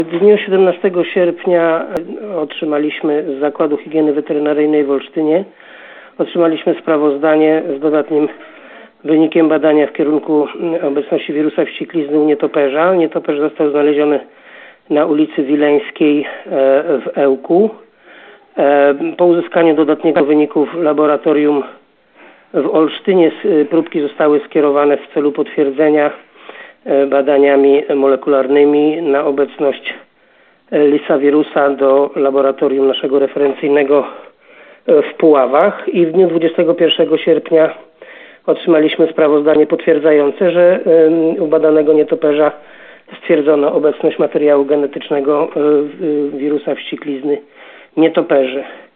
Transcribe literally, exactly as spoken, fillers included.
W dniu siedemnastego sierpnia otrzymaliśmy z Zakładu Higieny Weterynaryjnej w Olsztynie otrzymaliśmy sprawozdanie z dodatnim wynikiem badania w kierunku obecności wirusa wścieklizny u nietoperza. Nietoperz został znaleziony na ulicy Wileńskiej w Ełku. Po uzyskaniu dodatniego wyniku w laboratorium w Olsztynie próbki zostały skierowane w celu potwierdzenia badaniami molekularnymi na obecność Lyssavirusa do laboratorium naszego referencyjnego w Puławach i w dniu dwudziestego pierwszego sierpnia otrzymaliśmy sprawozdanie potwierdzające, że u badanego nietoperza stwierdzono obecność materiału genetycznego wirusa wścieklizny nietoperzy.